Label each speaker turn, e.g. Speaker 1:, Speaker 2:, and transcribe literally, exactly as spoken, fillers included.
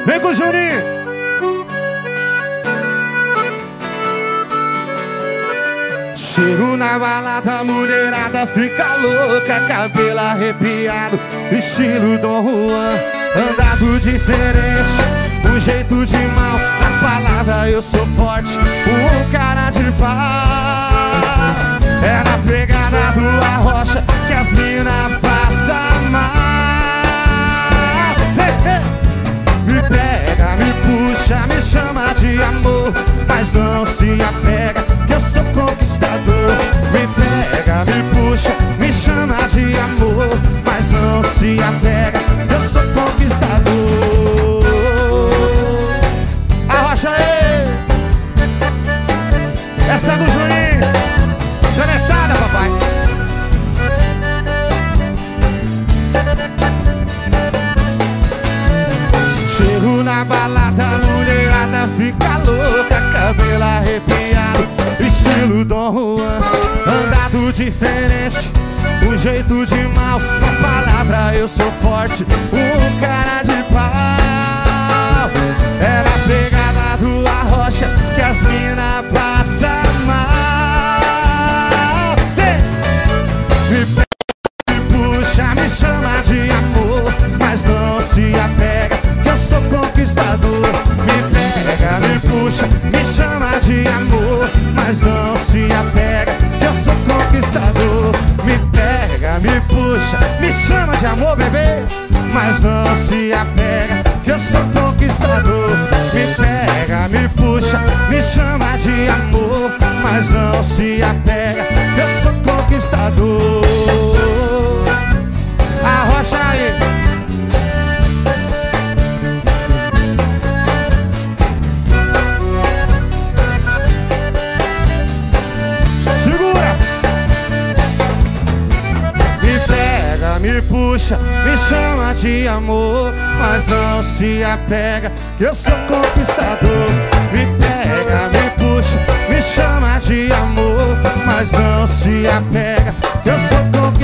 Speaker 1: Vem com o Juninho. Chego na balada, a mulherada fica louca, cabelo arrepiado, estilo Dom Juan, andado diferente, um jeito de mal, na palavra eu sou forte, um cara de pau. É na pegada do Arrocha que as mina passam mal. Hey, hey. Me pega, me puxa, me chama de amor, mas não se apega, que eu sou conquistador. Me pega, me puxa, me chama de amor, mas não se apega, que eu sou conquistador. Arrocha aí. Essa é do Juninho. Conectada, papai. Chego na balada, a mulherada fica louca, cabelo arrepiado, estilo Dom Juan, andado diferente, um jeito de mal, com palavra eu sou forte, um cara de pau. É na pegada do Arrocha que as mina passam mal. Me pega, me puxa, me chama de amor, mas não se apega, que eu sou conquistador. Me pega, me puxa, me chama de amor, mas não se apega, que eu sou conquistador. Me pega, me puxa, me chama de amor, bebê, mas não se apega, que eu sou conquistador. Me pega, me puxa, me chama de amor, mas não se apega, que eu sou conquistador. Arrocha aí. Segura. Me pega, me puxa, me chama de amor, mas não se apega, que eu sou conquistador. Me pega, me puxa, me chama de amor, mas não se apega, que eu sou conquistador.